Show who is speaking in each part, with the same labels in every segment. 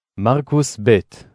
Speaker 1: מרקוס ב'.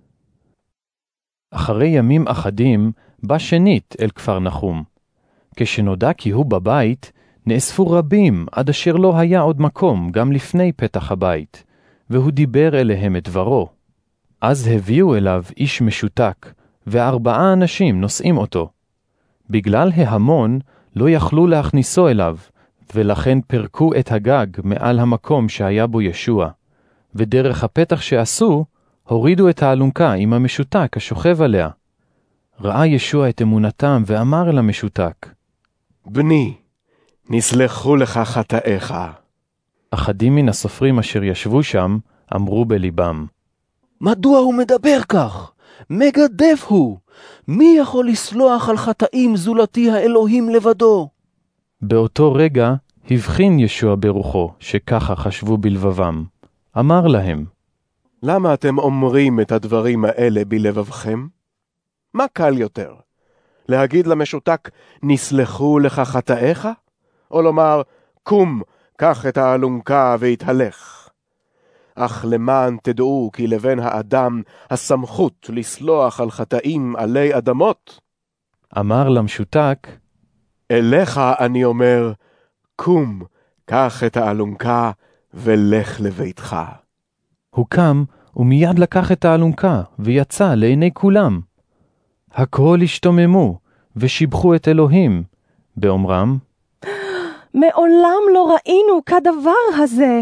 Speaker 1: אחרי ימים אחדים בא שנית אל כפר נחום. כשנודע כי הוא בבית, נאספו רבים עד אשר לא היה עוד מקום גם לפני פתח הבית, והוא דיבר אליהם את דברו. אז הביאו אליו איש משותק, ו4 אנשים נושאים אותו. בגלל ההמון לא יכלו להכניסו אליו, ולכן פרקו את הגג מעל המקום שהיה בו ישוע, ודרך הפתח שעשו, הורידו את האלונקה עם המשותק השוכב עליה. ראה ישוע את אמונתם ואמר אל המשותק,
Speaker 2: בני, נסלחו לך חטאיך.
Speaker 1: אחדים מן הסופרים אשר ישבו שם אמרו בליבם,
Speaker 3: מדוע הוא מדבר כך? מגדף הוא. מי יכול לסלוח על חטאים זולתי האלוהים לבדו?
Speaker 1: באותו רגע הבחין ישוע ברוחו שככה חשבו בלבבם. אמר להם,
Speaker 2: למה אתם אומרים את הדברים האלה בלבבכם? מה קל יותר? להגיד למשותק, נסלחו לך חטאיך? או לומר, קום, קח את האלונקה והתהלך. אך למען תדעו כי לבן האדם הסמכות לסלוח על חטאים עלי אדמות.
Speaker 1: אמר למשותק,
Speaker 2: אליך אני אומר, קום, קח את האלונקה ולך לביתך.
Speaker 1: הוא קם ומיד לקח את האלונקה ויצא לעיני כולם. הכל השתוממו ושיבחו את אלוהים, באומרם,
Speaker 4: מעולם לא ראינו כדבר הזה.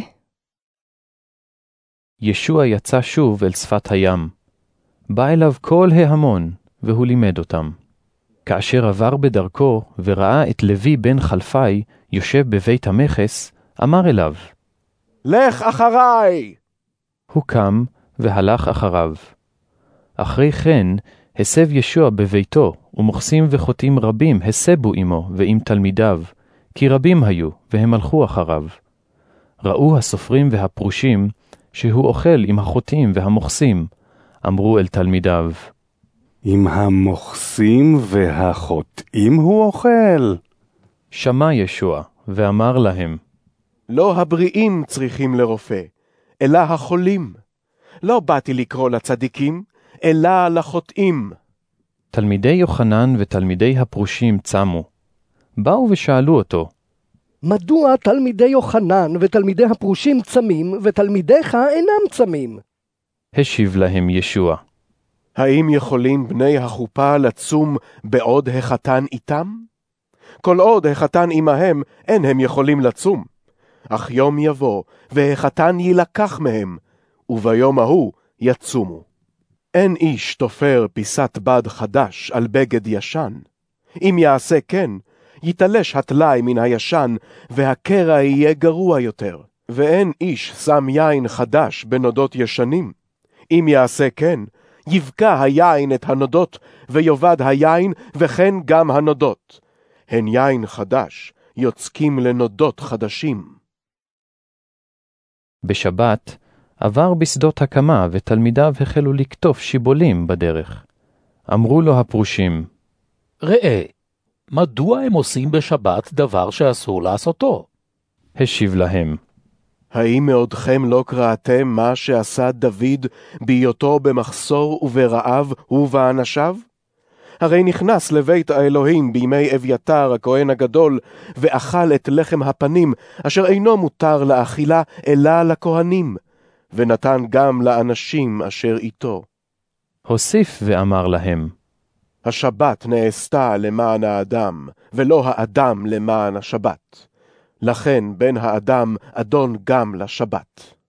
Speaker 1: ישוע יצא שוב אל שפת הים. בא אליו כל ההמון, והוא לימד אותם. כאשר עבר בדרכו וראה את לוי בן חלפי יושב בבית המכס, אמר אליו,
Speaker 2: לך אחריי!
Speaker 1: הוא קם והלך אחריו. אחרי כן הסב ישוע בביתו, ומוכסים וחוטאים רבים הסבו עמו ועם תלמידיו, כי רבים היו והם הלכו אחריו. ראו הסופרים והפרושים שהוא אוכל עם החוטאים והמוכסים, אמרו אל תלמידיו,
Speaker 5: עם המוכסים והחוטאים הוא אוכל?
Speaker 1: שמע ישוע ואמר להם,
Speaker 2: לא הבריאים צריכים לרופא, אלא החולים. לא באתי לקרוא לצדיקים, אלא לחוטאים.
Speaker 1: תלמידי יוחנן ותלמידי הפרושים צמו. באו ושאלו אותו,
Speaker 6: מדוע תלמידי יוחנן ותלמידי הפרושים צמים, ותלמידיך אינם צמים?
Speaker 1: השיב להם ישוע,
Speaker 2: האם יכולים בני החופה לצום בעוד החתן איתם? כל עוד החתן עמהם, אין הם יכולים לצום. אך יום יבוא, והחתן יילקח מהם, וביום ההוא יצומו. אין איש תופר פיסת בד חדש על בגד ישן. אם יעשה כן, יתלש הטלאי מן הישן, והקרע יהיה גרוע יותר. ואין איש שם יין חדש בנודות ישנים. אם יעשה כן, יבקע היין את הנודות, ויובד היין, וכן גם הנודות. הן יין חדש, יוצקים לנודות חדשים.
Speaker 1: בשבת עבר בשדות הקמה, ותלמידיו החלו לקטוף שיבולים בדרך. אמרו לו הפרושים,
Speaker 7: ראה, מדוע הם עושים בשבת דבר שאסור לעשותו?
Speaker 1: השיב להם,
Speaker 2: האם מעודכם לא קראתם מה שעשה דוד בהיותו במחסור וברעב הוא ואנשיו? הרי נכנס לבית האלוהים בימי אביתר הכהן הגדול, ואכל את לחם הפנים, אשר אינו מותר לאכילה אלא לכהנים, ונתן גם לאנשים אשר איתו.
Speaker 1: הוסיף ואמר להם,
Speaker 2: השבת נעשתה למען האדם, ולא האדם למען השבת. לכן בן האדם אדון גם לשבת.